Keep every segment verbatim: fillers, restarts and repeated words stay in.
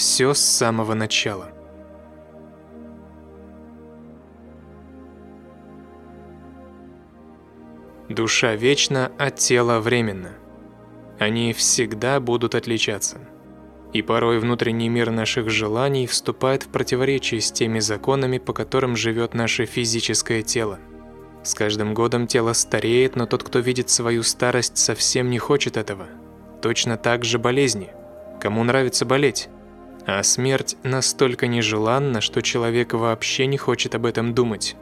все с самого начала. Душа вечна, а тело временно. Они всегда будут отличаться. И порой внутренний мир наших желаний вступает в противоречие с теми законами, по которым живет наше физическое тело. С каждым годом тело стареет, но тот, кто видит свою старость, совсем не хочет этого. Точно так же болезни. Кому нравится болеть? А смерть настолько нежеланна, что человек вообще не хочет об этом думать.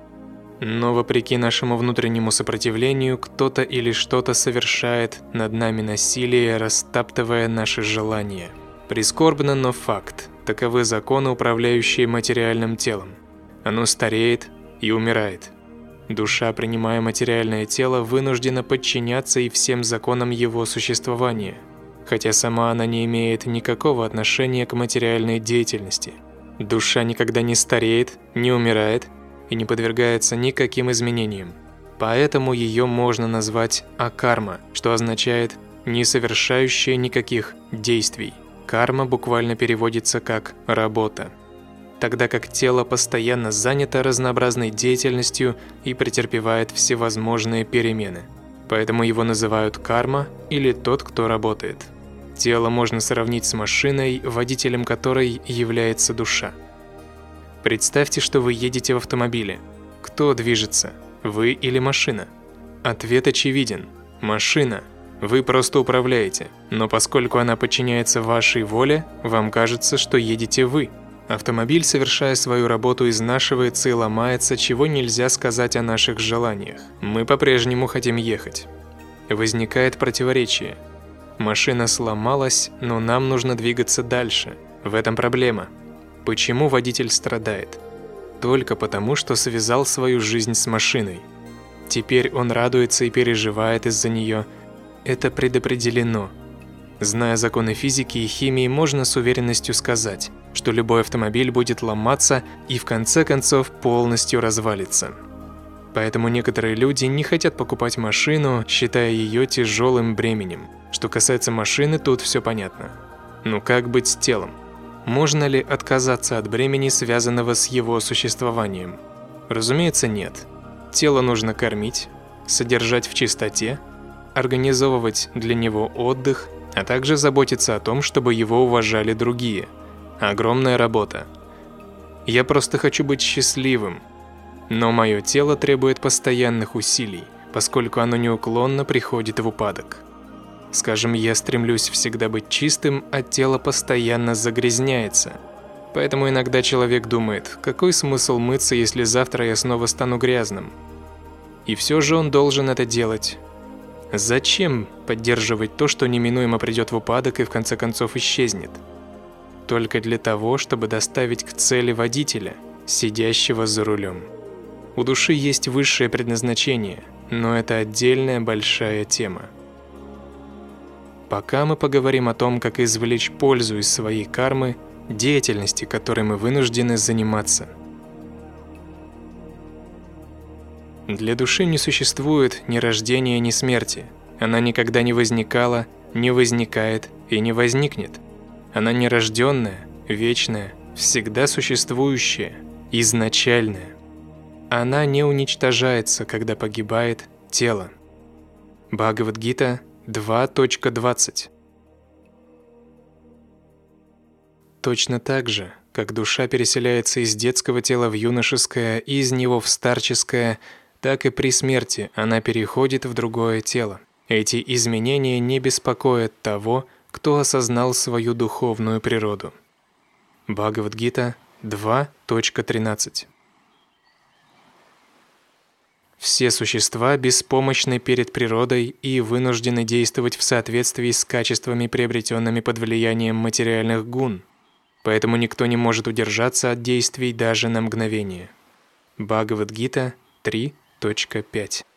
Но вопреки нашему внутреннему сопротивлению, кто-то или что-то совершает над нами насилие, растаптывая наши желания. Прискорбно, но факт. Таковы законы, управляющие материальным телом. Оно стареет и умирает. Душа, принимая материальное тело, вынуждена подчиняться и всем законам его существования, хотя сама она не имеет никакого отношения к материальной деятельности. Душа никогда не стареет, не умирает и не подвергается никаким изменениям. Поэтому ее можно назвать акарма, что означает «не совершающая никаких действий». Карма буквально переводится как «работа», тогда как тело постоянно занято разнообразной деятельностью и претерпевает всевозможные перемены. Поэтому его называют карма или тот, кто работает. Тело можно сравнить с машиной, водителем которой является душа. Представьте, что вы едете в автомобиле. Кто движется, вы или машина? Ответ очевиден – машина. Вы просто управляете, но поскольку она подчиняется вашей воле, вам кажется, что едете вы. Автомобиль, совершая свою работу, изнашивается и ломается, чего нельзя сказать о наших желаниях. Мы по-прежнему хотим ехать. Возникает противоречие. Машина сломалась, но нам нужно двигаться дальше. В этом проблема. Почему водитель страдает? Только потому, что связал свою жизнь с машиной. Теперь он радуется и переживает из-за нее. Это предопределено. Зная законы физики и химии, можно с уверенностью сказать, что любой автомобиль будет ломаться и в конце концов полностью развалится. Поэтому некоторые люди не хотят покупать машину, считая ее тяжелым бременем. Что касается машины, тут все понятно. Но как быть с телом? Можно ли отказаться от бремени, связанного с его существованием? Разумеется, нет. Тело нужно кормить, содержать в чистоте, организовывать для него отдых, а также заботиться о том, чтобы его уважали другие. Огромная работа. Я просто хочу быть счастливым, но мое тело требует постоянных усилий, поскольку оно неуклонно приходит в упадок. Скажем, я стремлюсь всегда быть чистым, а тело постоянно загрязняется. Поэтому иногда человек думает, какой смысл мыться, если завтра я снова стану грязным? И все же он должен это делать. Зачем поддерживать то, что неминуемо придет в упадок и в конце концов исчезнет? Только для того, чтобы доставить к цели водителя, сидящего за рулем. У души есть высшее предназначение, но это отдельная большая тема. Пока мы поговорим о том, как извлечь пользу из своей кармы, деятельности, которой мы вынуждены заниматься. Для души не существует ни рождения, ни смерти. Она никогда не возникала, не возникает и не возникнет. Она нерожденная, вечная, всегда существующая, изначальная. Она не уничтожается, когда погибает тело. Бхагавад-гита два точка двадцать. Точно так же, как душа переселяется из детского тела в юношеское и из него в старческое, так и при смерти она переходит в другое тело. Эти изменения не беспокоят того, кто осознал свою духовную природу. Бхагавад-гита два точка тринадцать. Все существа беспомощны перед природой и вынуждены действовать в соответствии с качествами, приобретенными под влиянием материальных гун. Поэтому никто не может удержаться от действий даже на мгновение. Бхагавад-гита три точка пять.